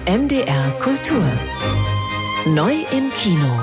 NDR Kultur. Neu im Kino.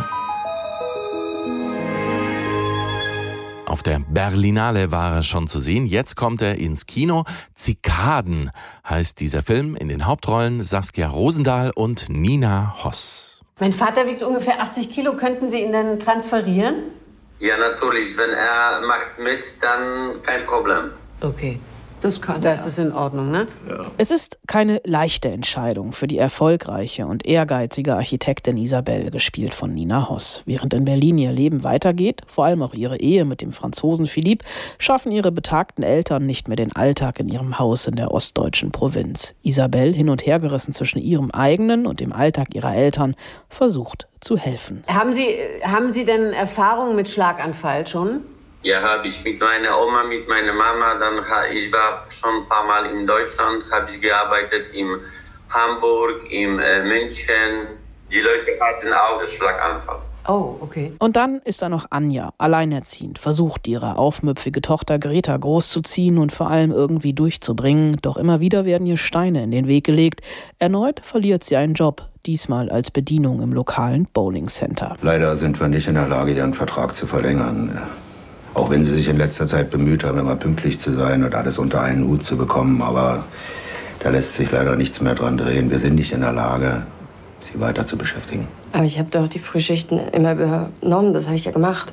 Auf der Berlinale war er schon zu sehen. Jetzt kommt er ins Kino. Zikaden heißt dieser Film. In den Hauptrollen Saskia Rosendahl und Nina Hoss. Mein Vater wiegt ungefähr 80 Kilo. Könnten Sie ihn dann transferieren? Ja, natürlich. Wenn er macht mit, dann kein Problem. Okay. Das ist in Ordnung, ne? Ja. Es ist keine leichte Entscheidung für die erfolgreiche und ehrgeizige Architektin Isabelle, gespielt von Nina Hoss. Während in Berlin ihr Leben weitergeht, vor allem auch ihre Ehe mit dem Franzosen Philippe, schaffen ihre betagten Eltern nicht mehr den Alltag in ihrem Haus in der ostdeutschen Provinz. Isabelle, hin und her gerissen zwischen ihrem eigenen und dem Alltag ihrer Eltern, versucht zu helfen. Haben Sie denn Erfahrungen mit Schlaganfall schon? Ja, habe ich mit meiner Oma, mit meiner Mama. Ich war schon ein paar Mal in Deutschland, habe ich gearbeitet in Hamburg, in München. Die Leute hatten auch Schlaganfall. Oh, okay. Und dann ist da noch Anja, alleinerziehend, versucht ihre aufmüpfige Tochter Greta großzuziehen und vor allem irgendwie durchzubringen. Doch immer wieder werden ihr Steine in den Weg gelegt. Erneut verliert sie einen Job, diesmal als Bedienung im lokalen Bowling Center. Leider sind wir nicht in der Lage, ihren Vertrag zu verlängern. Auch wenn sie sich in letzter Zeit bemüht haben, immer pünktlich zu sein und alles unter einen Hut zu bekommen. Aber da lässt sich leider nichts mehr dran drehen. Wir sind nicht in der Lage, sie weiter zu beschäftigen. Aber ich habe doch die Frühschichten immer übernommen. Das habe ich ja gemacht.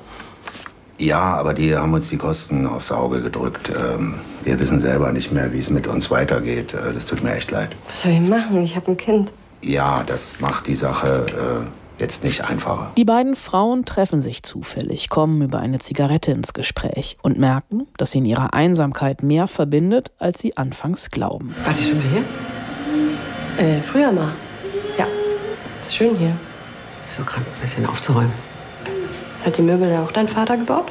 Ja, aber die haben uns die Kosten aufs Auge gedrückt. Wir wissen selber nicht mehr, wie es mit uns weitergeht. Das tut mir echt leid. Was soll ich machen? Ich habe ein Kind. Ja, das macht die Sache jetzt nicht einfacher. Die beiden Frauen treffen sich zufällig, kommen über eine Zigarette ins Gespräch und merken, dass sie in ihrer Einsamkeit mehr verbindet, als sie anfangs glauben. Wart ihr schon wieder hier? Früher mal. Ja, ist schön hier. So gerade ein bisschen aufzuräumen. Hat die Möbel ja auch dein Vater gebaut?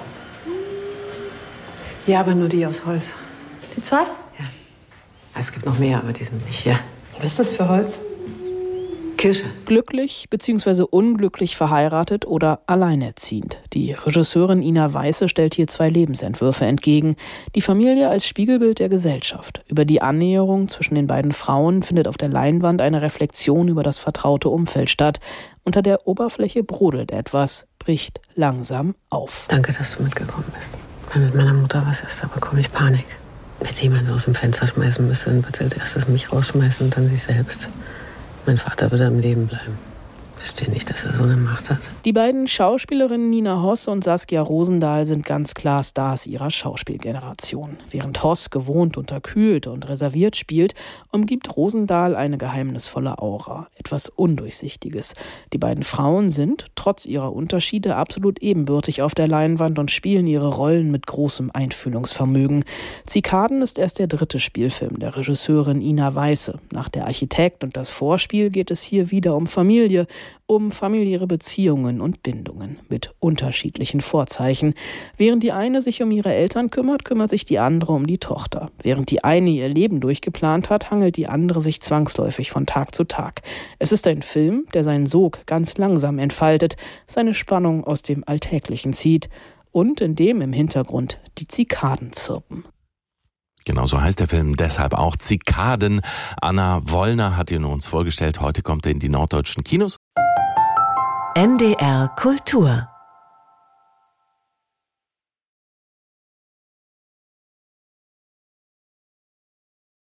Ja, aber nur die aus Holz. Die zwei? Ja. Es gibt noch mehr, aber die sind nicht hier. Was ist das für Holz? Kirsche. Glücklich bzw. unglücklich verheiratet oder alleinerziehend. Die Regisseurin Ina Weiße stellt hier zwei Lebensentwürfe entgegen. Die Familie als Spiegelbild der Gesellschaft. Über die Annäherung zwischen den beiden Frauen findet auf der Leinwand eine Reflexion über das vertraute Umfeld statt. Unter der Oberfläche brodelt etwas, bricht langsam auf. Danke, dass du mitgekommen bist. Wenn mit meiner Mutter was ist, da bekomme ich Panik. Wenn sie jemanden aus dem Fenster schmeißen müsste, dann wird sie als erstes mich rausschmeißen und dann sich selbst. Mein Vater würde am Leben bleiben. Ich verstehe nicht, dass er so eine Macht hat. Die beiden Schauspielerinnen Nina Hoss und Saskia Rosendahl sind ganz klar Stars ihrer Schauspielgeneration. Während Hoss gewohnt, unterkühlt und reserviert spielt, umgibt Rosendahl eine geheimnisvolle Aura, etwas Undurchsichtiges. Die beiden Frauen sind, trotz ihrer Unterschiede, absolut ebenbürtig auf der Leinwand und spielen ihre Rollen mit großem Einfühlungsvermögen. Zikaden ist erst der dritte Spielfilm der Regisseurin Ina Weiße. Nach Der Architekt und das Vorspiel geht es hier wieder um Familie, um familiäre Beziehungen und Bindungen mit unterschiedlichen Vorzeichen. Während die eine sich um ihre Eltern kümmert, kümmert sich die andere um die Tochter. Während die eine ihr Leben durchgeplant hat, hangelt die andere sich zwangsläufig von Tag zu Tag. Es ist ein Film, der seinen Sog ganz langsam entfaltet, seine Spannung aus dem Alltäglichen zieht und in dem im Hintergrund die Zikaden zirpen. Genau so heißt der Film, deshalb auch Zikaden. Anna Wollner hat ihn uns vorgestellt. Heute kommt er in die norddeutschen Kinos. NDR Kultur